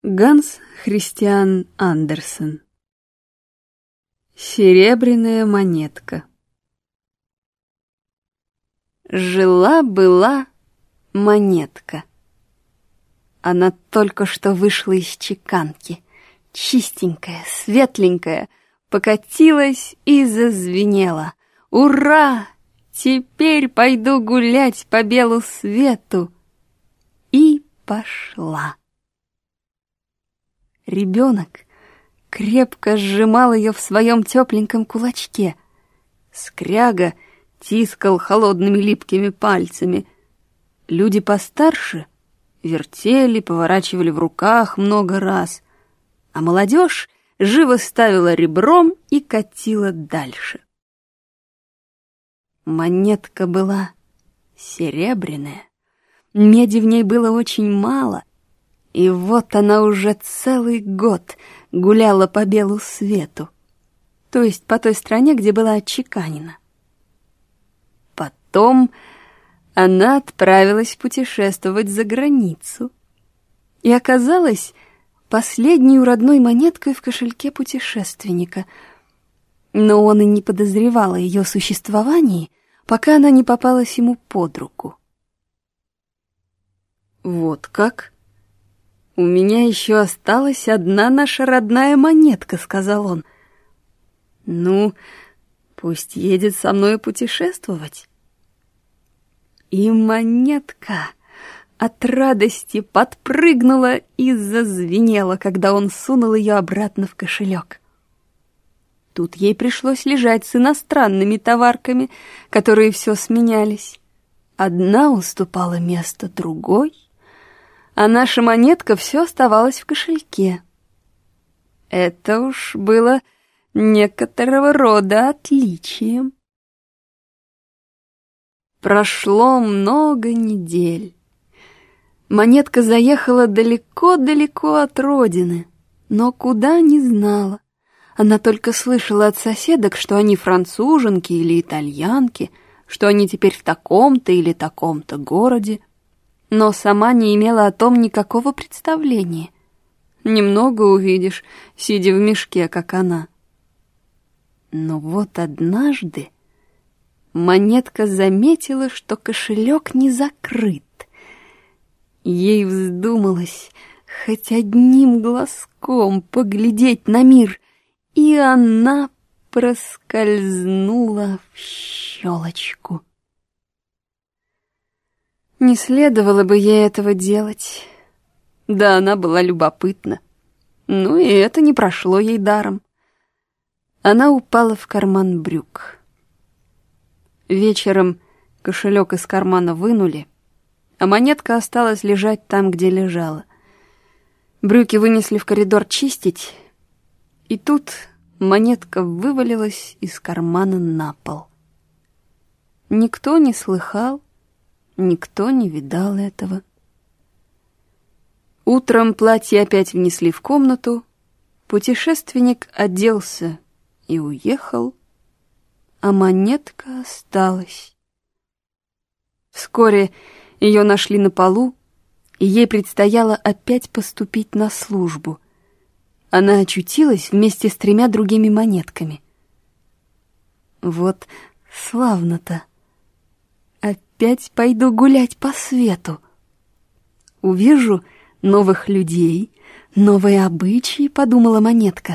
Ганс Христиан Андерсен. Серебряная монетка. Жила-была монетка. Она только что вышла из чеканки, чистенькая, светленькая, покатилась и зазвенела. Ура! Теперь пойду гулять по белу свету. И пошла. Ребенок крепко сжимал ее в своем тепленьком кулачке. Скряга тискал холодными липкими пальцами. Люди постарше вертели, поворачивали в руках много раз, а молодежь живо ставила ребром и катила дальше. Монетка была серебряная, меди в ней было очень мало, и вот она уже целый год гуляла по белу свету, то есть по той стране, где была отчеканена. Потом она отправилась путешествовать за границу и оказалась последней родной монеткой в кошельке путешественника, но он и не подозревал о ее существовании, пока она не попалась ему под руку. «Вот как? У меня еще осталась одна наша родная монетка», — сказал он. «Ну, пусть едет со мной путешествовать». И монетка от радости подпрыгнула и зазвенела, когда он сунул ее обратно в кошелек. Тут ей пришлось лежать с иностранными товарками, которые все сменялись. Одна уступала место другой, а наша монетка все оставалась в кошельке. Это уж было некоторого рода отличием. Прошло много недель. Монетка заехала далеко-далеко от родины, но куда не знала. Она только слышала от соседок, что они француженки или итальянки, что они теперь в таком-то или таком-то городе, но сама не имела о том никакого представления. Немного увидишь, сидя в мешке, как она. Но вот однажды монетка заметила, что кошелек не закрыт. Ей вздумалось хоть одним глазком поглядеть на мир, и она проскользнула в щелочку. Не следовало бы ей этого делать. Да, она была любопытна. Ну и это не прошло ей даром. Она упала в карман брюк. Вечером кошелек из кармана вынули, а монетка осталась лежать там, где лежала. Брюки вынесли в коридор чистить, и тут монетка вывалилась из кармана на пол. Никто не слыхал, никто не видал этого. Утром платье опять внесли в комнату, путешественник оделся и уехал, а монетка осталась. Вскоре ее нашли на полу, и ей предстояло опять поступить на службу. Она очутилась вместе с 3 другими монетками. Вот славно-то! Опять пойду гулять по свету. Увижу новых людей, новые обычаи, подумала монетка.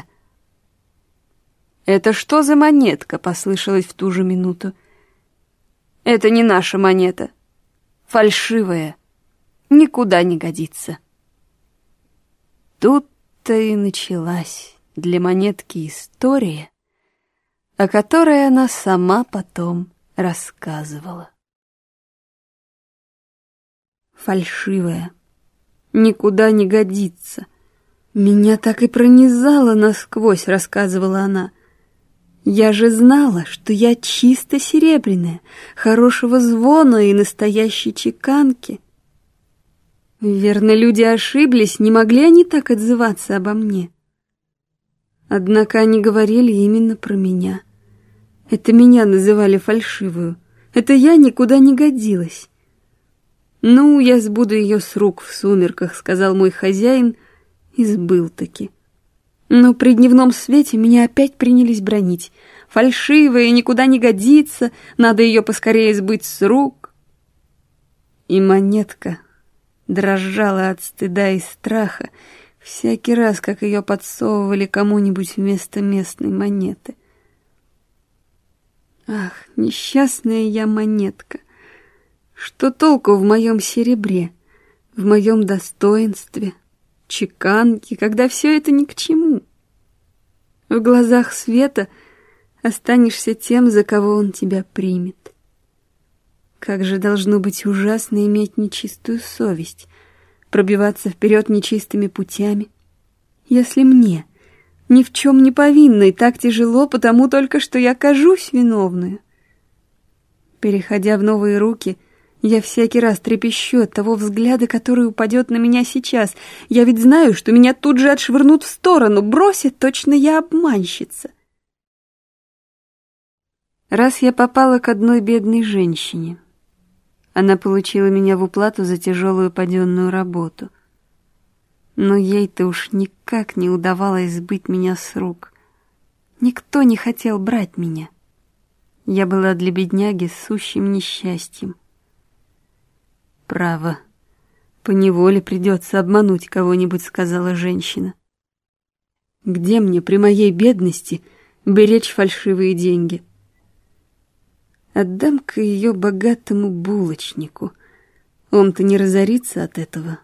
«Это что за монетка?» — послышалось в ту же минуту. «Это не наша монета. Фальшивая. Никуда не годится». Тут-то и началась для монетки история, о которой она сама потом рассказывала. Фальшивая. Никуда не годится. Меня так и пронизало насквозь, рассказывала она. Я же знала, что я чисто серебряная, хорошего звона и настоящей чеканки. Верно, люди ошиблись, не могли они так отзываться обо мне. Однако они говорили именно про меня. Это меня называли фальшивую. Это я никуда не годилась. «Ну, я сбуду ее с рук в сумерках», — сказал мой хозяин, И сбыл-таки. Но при дневном свете меня опять принялись бронить. Фальшивая, никуда не годится, надо ее поскорее сбыть с рук. И монетка дрожала от стыда и страха всякий раз, как ее подсовывали кому-нибудь вместо местной монеты. Ах, несчастная я монетка! Что толку в моем серебре, в моем достоинстве, чеканке, когда все это ни к чему? В глазах света останешься тем, за кого он тебя примет. Как же должно быть ужасно иметь нечистую совесть, пробиваться вперед нечистыми путями, если мне, ни в чем не повинной, так тяжело, потому только что я кажусь виновную. Переходя в новые руки, я всякий раз трепещу от того взгляда, который упадет на меня сейчас. Я ведь знаю, что меня тут же отшвырнут в сторону, бросят, точно я обманщица. Раз я попала к одной бедной женщине. Она получила меня в уплату за тяжелую паденную работу. Но ей-то уж никак не удавалось сбыть меня с рук. Никто не хотел брать меня. Я была для бедняги сущим несчастьем. «Право, поневоле придется обмануть кого-нибудь», — сказала женщина. «Где мне при моей бедности беречь фальшивые деньги? Отдам-ка ее богатому булочнику. Он-то не разорится от этого.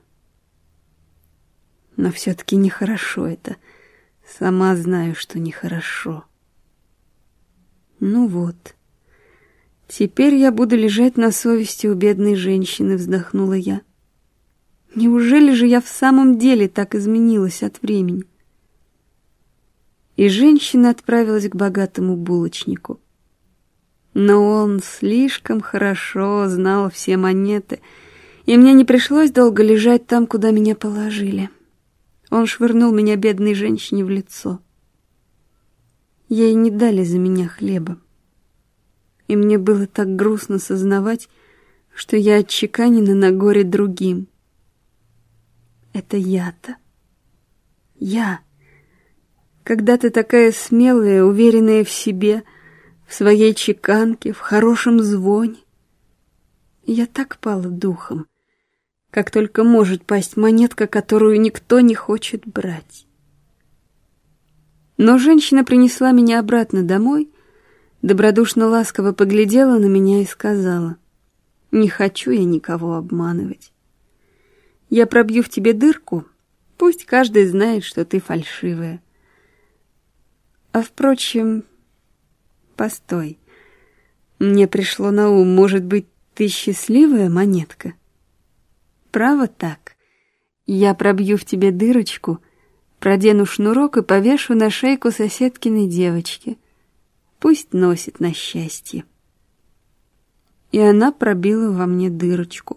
Но все-таки нехорошо это. Сама знаю, что нехорошо. Ну вот. Теперь я буду лежать на совести у бедной женщины», — вздохнула я. «Неужели же я в самом деле так изменилась от времени?» И женщина отправилась к богатому булочнику. Но он слишком хорошо знал все монеты, и мне не пришлось долго лежать там, куда меня положили. Он швырнул меня бедной женщине в лицо. Ей не дали за меня хлеба. И мне было так грустно сознавать, что я отчеканена на горе другим. Это я-то. Я. Когда-то такая смелая, уверенная в себе, в своей чеканке, в хорошем звоне. Я так пала духом, как только может пасть монетка, которую никто не хочет брать. Но женщина принесла меня обратно домой, добродушно-ласково поглядела на меня и сказала: «Не хочу я никого обманывать. Я пробью в тебе дырку, пусть каждый знает, что ты фальшивая. А впрочем, постой, мне пришло на ум, может быть, ты счастливая монетка? Право так, я пробью в тебе дырочку, продену шнурок и повешу на шейку соседкиной девочки. Пусть носит на счастье». И она пробила во мне дырочку.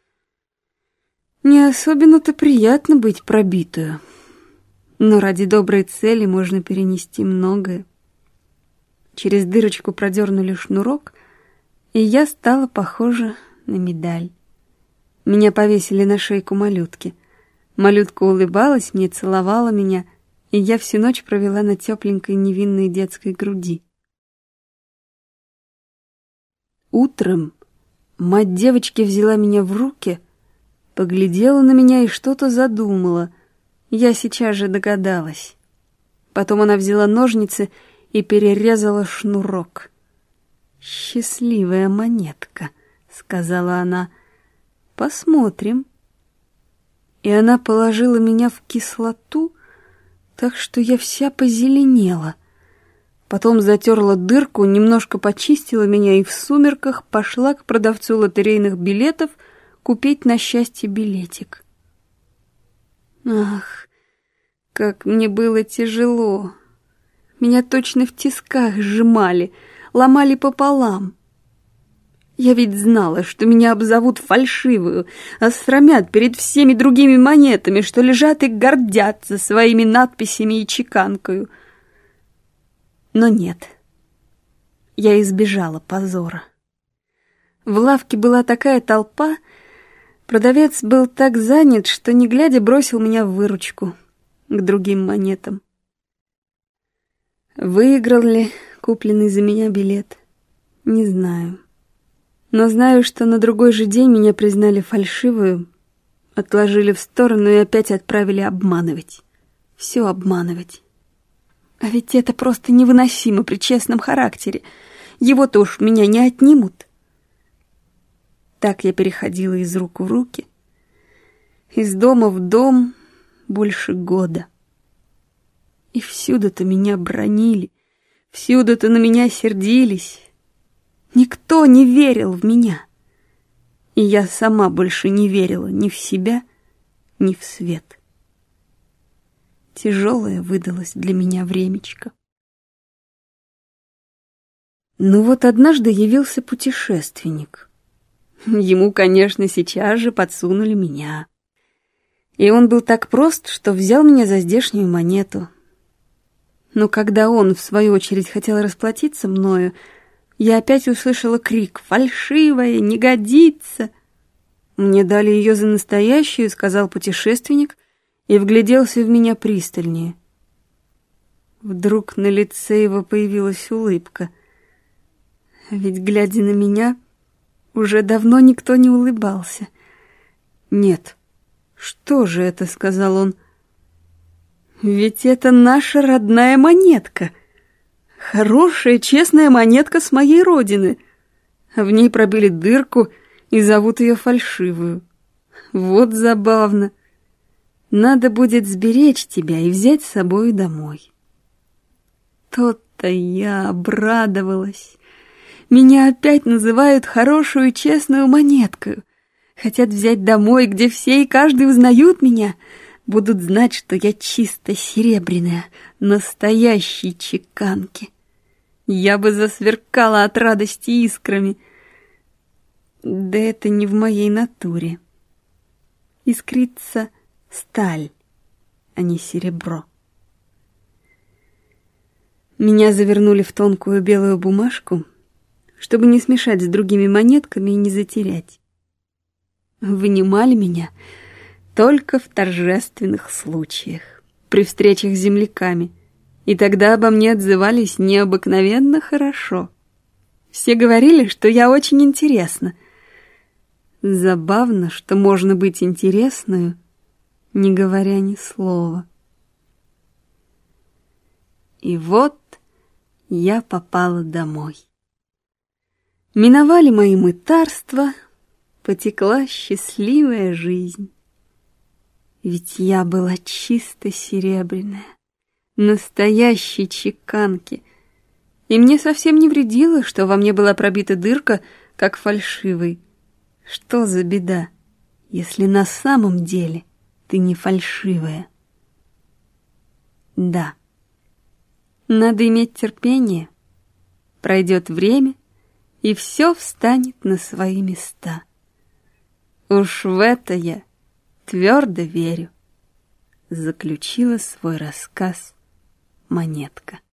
Не особенно-то приятно быть пробитую, но ради доброй цели можно перенести многое. Через дырочку продернули шнурок, и я стала похожа на медаль. Меня повесили на шейку малютки. Малютка улыбалась мне, целовала меня, и я всю ночь провела на тепленькой невинной детской груди. Утром мать девочки взяла меня в руки, поглядела на меня и что-то задумала. Я сейчас же догадалась. Потом она взяла ножницы и перерезала шнурок. «Счастливая монетка», — сказала она. «Посмотрим». И она положила меня в кислоту, так что я вся позеленела. Потом затерла дырку, немножко почистила меня и в сумерках пошла к продавцу лотерейных билетов купить на счастье билетик. Ах, как мне было тяжело. Меня точно в тисках сжимали, ломали пополам. Я ведь знала, что меня обзовут фальшивую, осрамят перед всеми другими монетами, что лежат и гордятся своими надписями и чеканкою. Но нет, я избежала позора. В лавке была такая толпа, продавец был так занят, что, не глядя, бросил меня в выручку. к другим монетам. Выиграл ли купленный за меня билет? Не знаю. Но знаю, что на другой же день меня признали фальшивую, отложили в сторону и опять отправили обманывать. Все обманывать. А ведь это просто невыносимо при честном характере. Его-то уж меня не отнимут. Так я переходила из рук в руки, из дома в дом больше года. И всюду-то меня бранили, всюду-то на меня сердились. Никто не верил в меня. И я сама больше не верила ни в себя, ни в свет. Тяжелое выдалось для меня времечко. Ну вот однажды явился путешественник. Ему, конечно, сейчас же подсунули меня. И он был так прост, что взял меня за здешнюю монету. Но когда он, в свою очередь, хотел расплатиться мною, я опять услышала крик: «Фальшивая, не годится!» «Мне дали ее за настоящую», — сказал путешественник, и вгляделся в меня пристальнее. Вдруг на лице его появилась улыбка. Ведь, глядя на меня, уже давно никто не улыбался. «Нет, что же это?» — сказал он. «Ведь это наша родная монетка. Хорошая, честная монетка с моей родины. В ней пробили дырку и зовут ее фальшивую. Вот забавно. Надо будет сберечь тебя и взять с собой домой». То-то я обрадовалась. Меня опять называют хорошую, честную монеткою. Хотят взять домой, где все и каждый узнают меня. Будут знать, что я чисто серебряная, настоящей чеканки. Я бы засверкала от радости искрами. Да это не в моей натуре. Искрится сталь, а не серебро. Меня завернули в тонкую белую бумажку, чтобы не смешать с другими монетками и не затерять. Вынимали меня только в торжественных случаях, при встречах с земляками, и тогда обо мне отзывались необыкновенно хорошо. Все говорили, что я очень интересна. Забавно, что можно быть интересною, не говоря ни слова. И вот я попала домой. Миновали мои мытарства, потекла счастливая жизнь. Ведь я была чисто серебряная, настоящей чеканки, и мне совсем не вредило, что во мне была пробита дырка, как фальшивой. Что за беда, если на самом деле ты не фальшивая? Да, надо иметь терпение. Пройдет время, и все встанет на свои места. Уж в это я твердо верю, заключила свой рассказ монетка.